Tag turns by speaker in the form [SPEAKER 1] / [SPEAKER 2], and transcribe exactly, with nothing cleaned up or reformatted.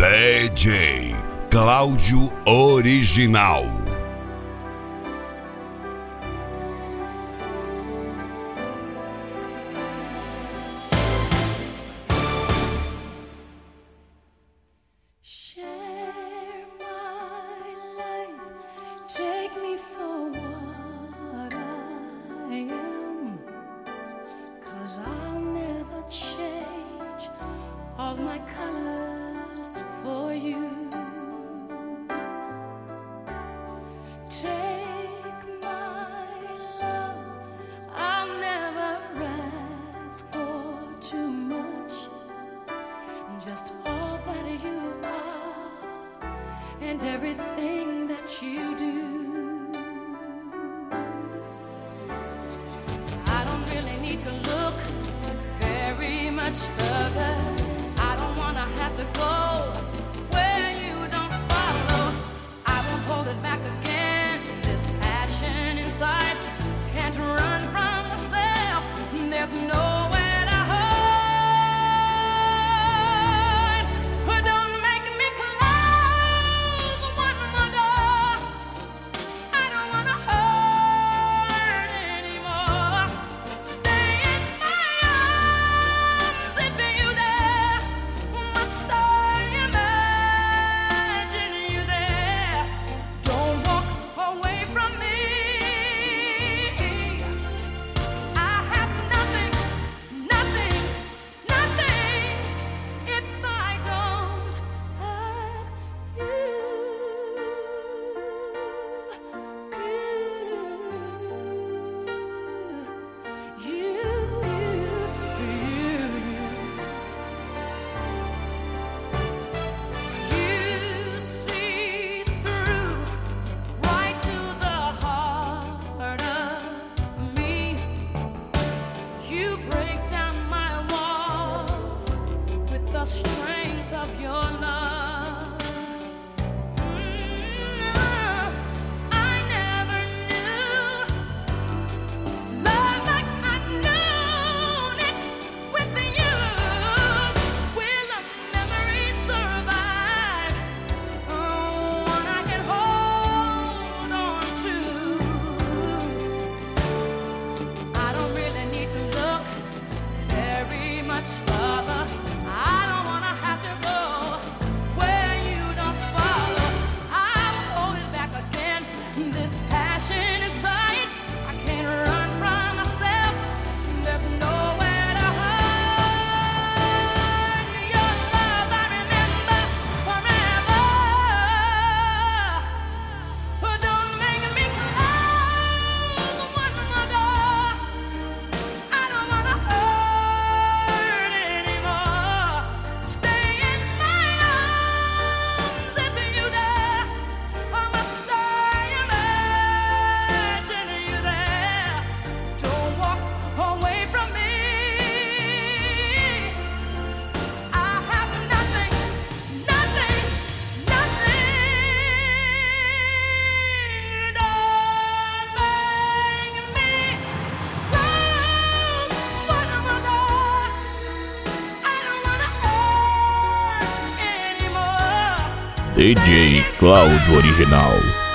[SPEAKER 1] D J Cláudio Original.
[SPEAKER 2] Take me for what I am, 'cause I'll never change all my colors for you. Take my love, I'll never ask for too much, just all that you are and everything that you do. I don't really need to look very much further. I don't wanna have to go where you don't follow. I won't hold it back again. This passion inside can't run from myself. There's nowhere to hide. But don't make me close one more door. I don't wanna hurt anymore. Stay in my arms if you dare. Must I imagine you there? Don't walk away from me. I have nothing, nothing, nothing if I don't have you. You, you, you, you see through right to the heart of me. You break down my walls with the strength of your love. Mm, I never knew love like I've known it with you. Will a memory survive? Oh, one I can hold on to. I don't really need to look very much further. I don't wanna have to go where you don't follow. I will hold it back again. This passion inside, I can't run from myself. There's nowhere to hide. Your love I remember forever. But don't make me close one more door. I don't wanna hurt anymore. Stay in my arms if you dare. Or must I imagine you there? Don't walk away from me. I have nothing, nothing, nothing. Don't make me close one more door. I don't wanna hurt anymore.
[SPEAKER 3] D J Cláudio Original.